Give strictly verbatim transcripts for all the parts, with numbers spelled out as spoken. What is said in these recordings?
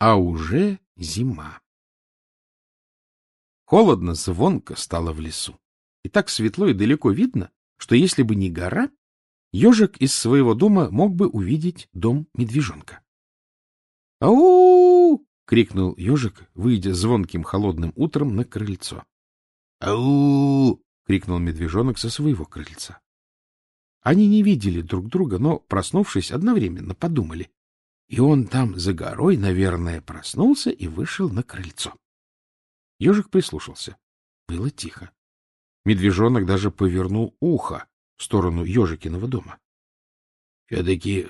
а уже зима. Холодно, звонко стало в лесу. И так светло и далеко видно, что если бы не гора, ежик из своего дома мог бы увидеть дом медвежонка. «Ау!» — крикнул ежик, выйдя звонким холодным утром на крыльцо. «Ау!» — крикнул медвежонок со своего крыльца. Они не видели друг друга, но, проснувшись, одновременно подумали. И он там за горой, наверное, проснулся и вышел на крыльцо. Ежик прислушался. Было тихо. Медвежонок даже повернул ухо в сторону ежикиного дома. — Все-таки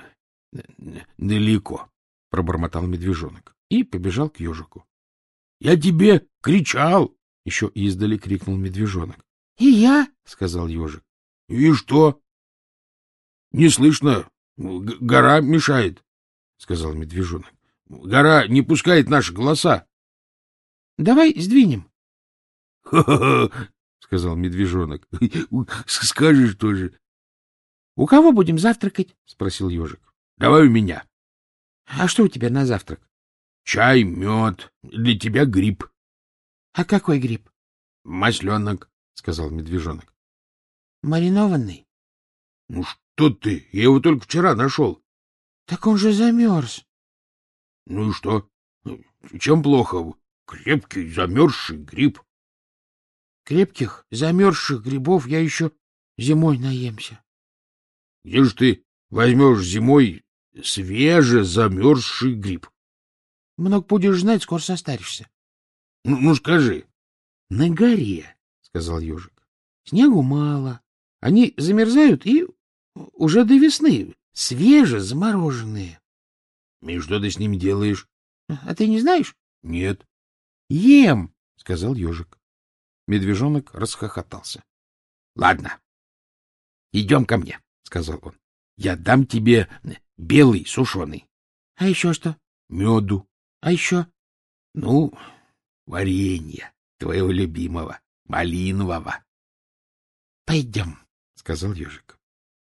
далеко, — пробормотал медвежонок и побежал к ежику. — Я тебе кричал! — еще издали крикнул медвежонок. — И я, — сказал ежик. — И что? — Не слышно. Гора мешает, — сказал медвежонок. — Гора не пускает наши голоса. — Давай сдвинем. — Ха-ха-ха, — сказал медвежонок. — Скажешь тоже. — У кого будем завтракать? — спросил ежик. — Давай у меня. — А что у тебя на завтрак? — Чай, мед. Для тебя гриб. — А какой гриб? — Масленок, — сказал медвежонок. — Маринованный? — Ну что ты, я его только вчера нашел. — Так он же замерз. — Ну и что? Чем плохо? Крепкий замерзший гриб. — Крепких замерзших грибов я еще зимой наемся. — Где же ты возьмешь зимой свеже замерзший гриб? — Много будешь знать, скоро состаришься. — Ну, ну скажи. — На горе, — сказал ежик. — Снегу мало. Они замерзают и уже до весны, свеже замороженные. — И что ты с ними делаешь? — А ты не знаешь? — Нет. — Ем, — сказал ежик. Медвежонок расхохотался. — Ладно, идем ко мне, — сказал он. — Я дам тебе белый сушеный. — А еще что? — Меду. — А еще? — Ну, варенье твоего любимого, малинового. — Пойдем, — сказал ежик.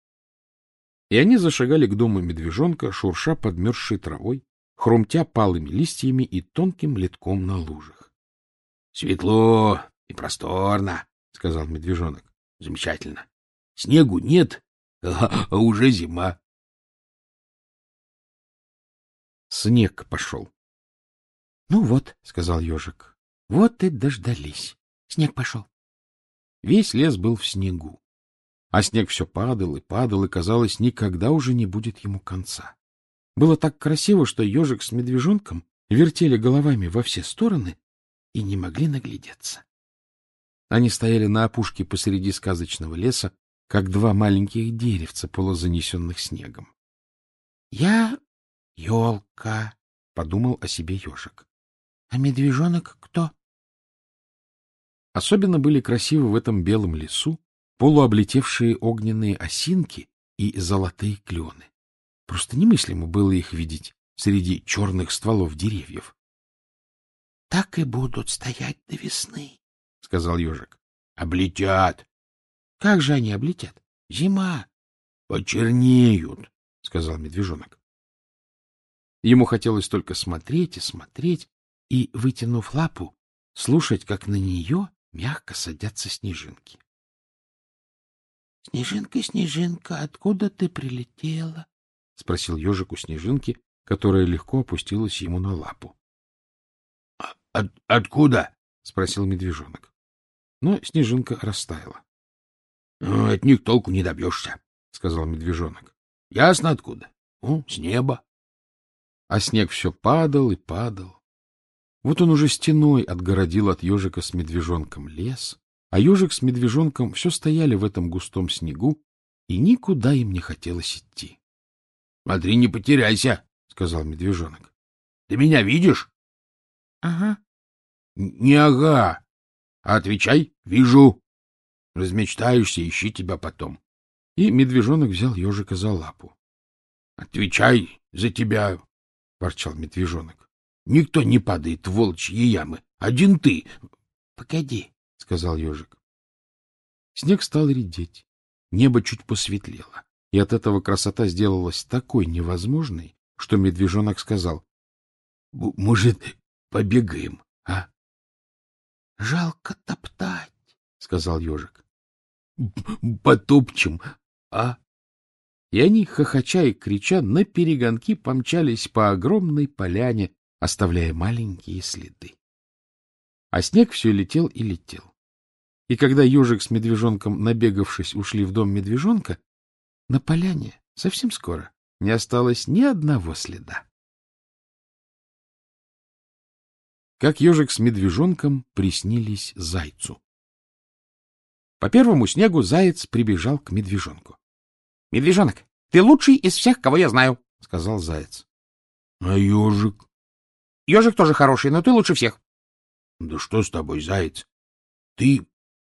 И они зашагали к дому медвежонка, шурша подмерзшей травой, хрумтя палыми листьями и тонким литком на лужах. — Светло и просторно, — сказал медвежонок. — Замечательно. Снегу нет, а, а уже зима. Снег пошел. — Ну вот, — сказал ежик, — вот и дождались. Снег пошел. Весь лес был в снегу. А снег все падал и падал, и, казалось, никогда уже не будет ему конца. Было так красиво, что ежик с медвежонком вертели головами во все стороны и не могли наглядеться. Они стояли на опушке посреди сказочного леса, как два маленьких деревца, полузанесенных снегом. — Я елка, — подумал о себе ежик. — А медвежонок кто? Особенно были красивы в этом белом лесу полуоблетевшие огненные осинки и золотые клены. Просто немыслимо было их видеть среди черных стволов деревьев. — Так и будут стоять до весны, — сказал ежик. — Облетят. — Как же они облетят? Зима. — Почернеют, — сказал медвежонок. Ему хотелось только смотреть и смотреть, и, вытянув лапу, слушать, как на нее мягко садятся снежинки. — Снежинка, Снежинка, откуда ты прилетела? — спросил ежик у снежинки, которая легко опустилась ему на лапу. — От Откуда? — спросил медвежонок. Но снежинка растаяла. — От них толку не добьешься, — сказал медвежонок. — Ясно откуда? Ну, с неба. А снег все падал и падал. Вот он уже стеной отгородил от ежика с медвежонком лес, а ежик с медвежонком все стояли в этом густом снегу, и никуда им не хотелось идти. — Смотри, не потеряйся, — сказал медвежонок. — Ты меня видишь? — Ага. — Не ага, а отвечай, вижу. Размечтаешься, ищи тебя потом. И медвежонок взял ежика за лапу. — Отвечай за тебя, — ворчал медвежонок. — Никто не падает в волчьи ямы, один ты. — Погоди, — сказал ежик. Снег стал редеть, небо чуть посветлело, и от этого красота сделалась такой невозможной, что медвежонок сказал: — Может, побегаем, а? — Жалко топтать, — сказал ежик. — Потопчем, а? И они, хохоча и крича, наперегонки помчались по огромной поляне, оставляя маленькие следы. А снег все летел и летел. И когда ежик с медвежонком, набегавшись, ушли в дом медвежонка, на поляне совсем скоро не осталось ни одного следа. Как ежик с медвежонком приснились зайцу. По первому снегу заяц прибежал к медвежонку. — Медвежонок, ты лучший из всех, кого я знаю, — сказал заяц. — А ежик? — Ежик тоже хороший, но ты лучше всех. — Да что с тобой, заяц? Ты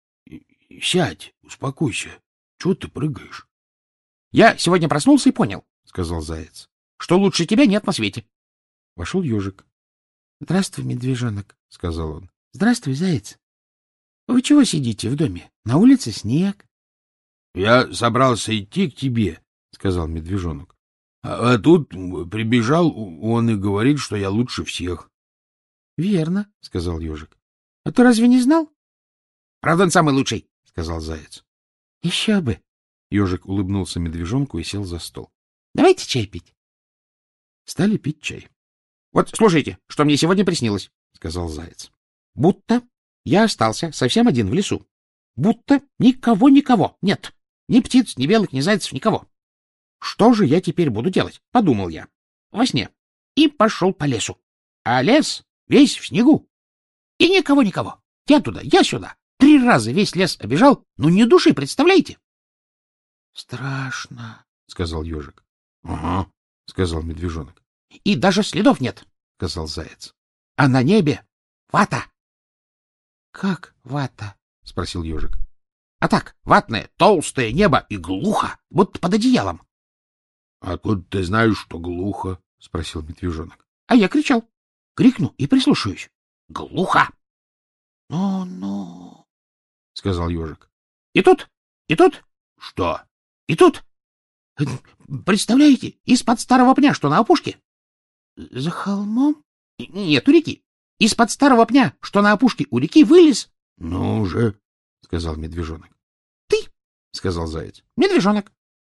сядь, успокойся. Чего ты прыгаешь? — Я сегодня проснулся и понял, — сказал заяц, — что лучше тебя нет на свете. Вошел ежик. — Здравствуй, медвежонок, — сказал он. — Здравствуй, заяц. Вы чего сидите в доме? На улице снег. — Я собрался идти к тебе, — сказал медвежонок. А, а тут прибежал он и говорит, что я лучше всех. — Верно, — сказал ежик. — А ты разве не знал? — Правда, он самый лучший, — сказал заяц. — Еще бы. Ежик улыбнулся медвежонку и сел за стол. — Давайте чай пить. Стали пить чай. — Вот слушайте, что мне сегодня приснилось, — сказал заяц. — Будто я остался совсем один в лесу. Будто никого-никого нет. Ни птиц, ни белок, ни зайцев, никого. Что же я теперь буду делать? Подумал я во сне. И пошел по лесу. А лес весь в снегу. И никого-никого. Я туда, я сюда. Три раза весь лес обежал, но ни души, представляете? — Страшно, — сказал ежик. — Ага, — сказал медвежонок. — И даже следов нет, — сказал заяц. — А на небе вата. — Как вата? — спросил ежик. — А так, ватное, толстое небо и глухо, будто под одеялом. — А откуда ты знаешь, что глухо? — спросил медвежонок. — А я кричал. Крикну и прислушаюсь. Глухо. — Ну-ну, — сказал ежик. — И тут, и тут. — Что? — И тут. Представляете, из-под старого пня, что на опушке? — За холмом? — Нет, у реки. Из-под старого пня, что на опушке у реки, вылез. — Ну уже, — сказал медвежонок. — Ты, — сказал заяц. — Медвежонок.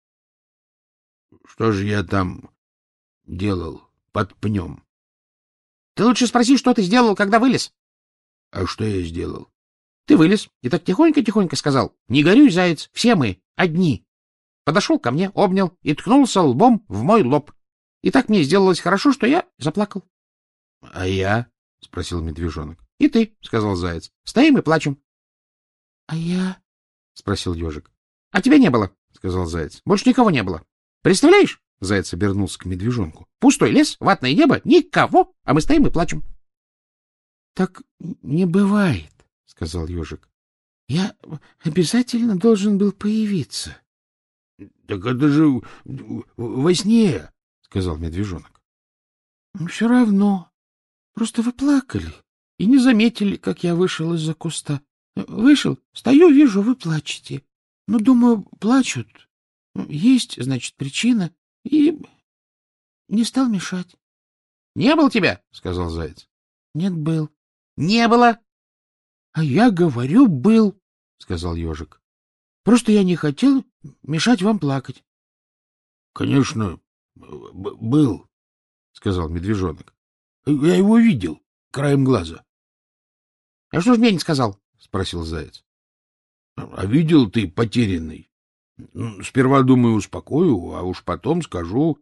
— Что же я там делал под пнем? — Ты лучше спроси, что ты сделал, когда вылез. — А что я сделал? — Ты вылез и так тихонько-тихонько сказал: — Не горюй, заяц, все мы одни. Подошел ко мне, обнял и ткнулся лбом в мой лоб. И так мне сделалось хорошо, что я заплакал. — А я? — спросил медвежонок. — И ты, — сказал заяц. — Стоим и плачем. — А я? — спросил ежик. — А тебя не было, — сказал заяц. — Больше никого не было. Представляешь? — заяц обернулся к медвежонку. — Пустой лес, ватное небо, никого, а мы стоим и плачем. — Так не бывает, — сказал ежик. — Я обязательно должен был появиться. — Так это же во сне, — сказал медвежонок. — Все равно. Просто вы плакали и не заметили, как я вышел из-за куста. Вышел, стою, вижу, вы плачете. Ну, думаю, плачут. Есть, значит, причина. И не стал мешать. — Не было тебя, — сказал заяц. — Нет, был. — Не было. — А я говорю, был, — сказал ежик. — Просто я не хотел мешать вам плакать. — Конечно, был, — сказал медвежонок. — Я его видел краем глаза. — А что ж мне не сказал? — спросил заяц. — А видел ты потерянный. Сперва, думаю, успокою, а уж потом скажу.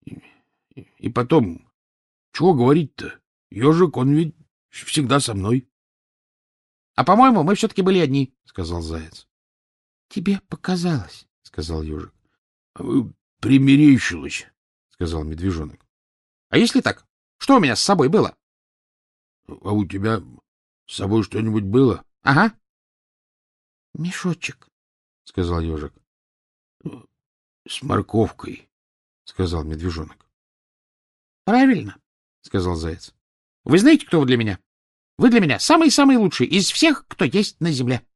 И потом, чего говорить-то? Ежик, он ведь всегда со мной. — А, по-моему, мы все-таки были одни, — сказал заяц. — Тебе показалось, — сказал ежик. — Примерещилось, — сказал медвежонок. — А если так? Что у меня с собой было? — А у тебя с собой что-нибудь было? — Ага. — Мешочек, — сказал ежик. — С морковкой, — сказал медвежонок. — Правильно, — сказал заяц. — Вы знаете, кто вы для меня? Вы для меня самый-самый лучший из всех, кто есть на земле.